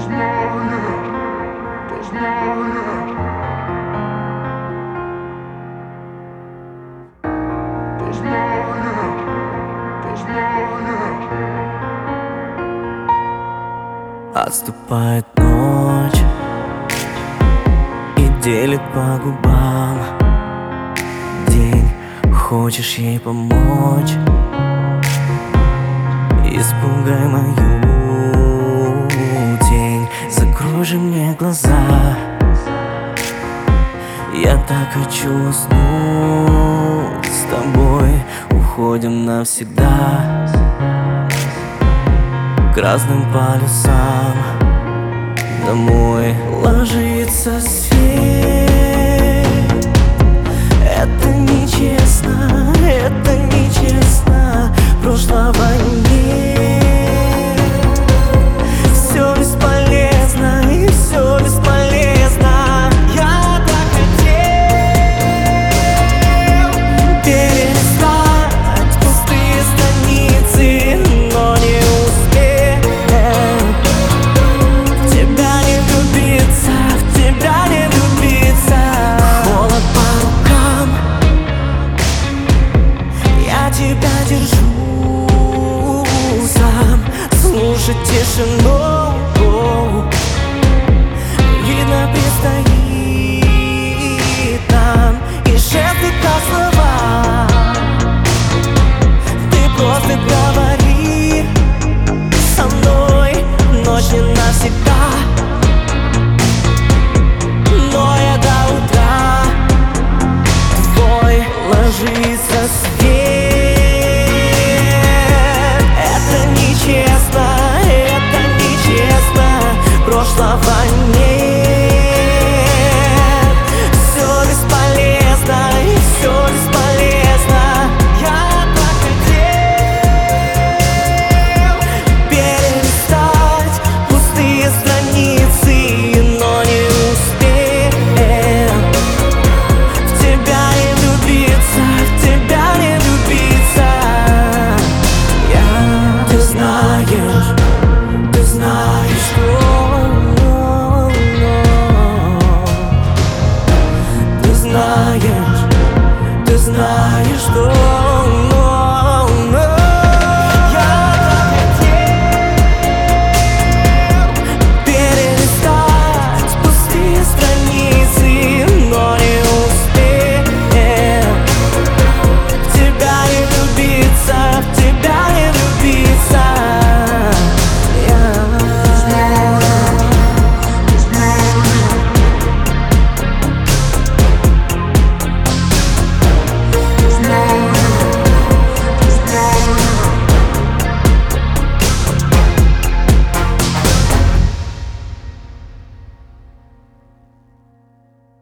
Отступает ночь и делит по губам день. Хочешь ей помочь? Испугай мою тень, закрой же мне глаза. Я так хочу уснуть с тобой. Уходим навсегда к разным полюсам домой. Ложится свет, это нечестно, это нечестно. Прошлого нет, все бесполезно, и все бесполезно. Я так хотел перестать пустые страницы, но не успел. В тебя не влюбиться, в тебя не влюбиться. Холод по рукам, я тебя держу сам. Слушать тишину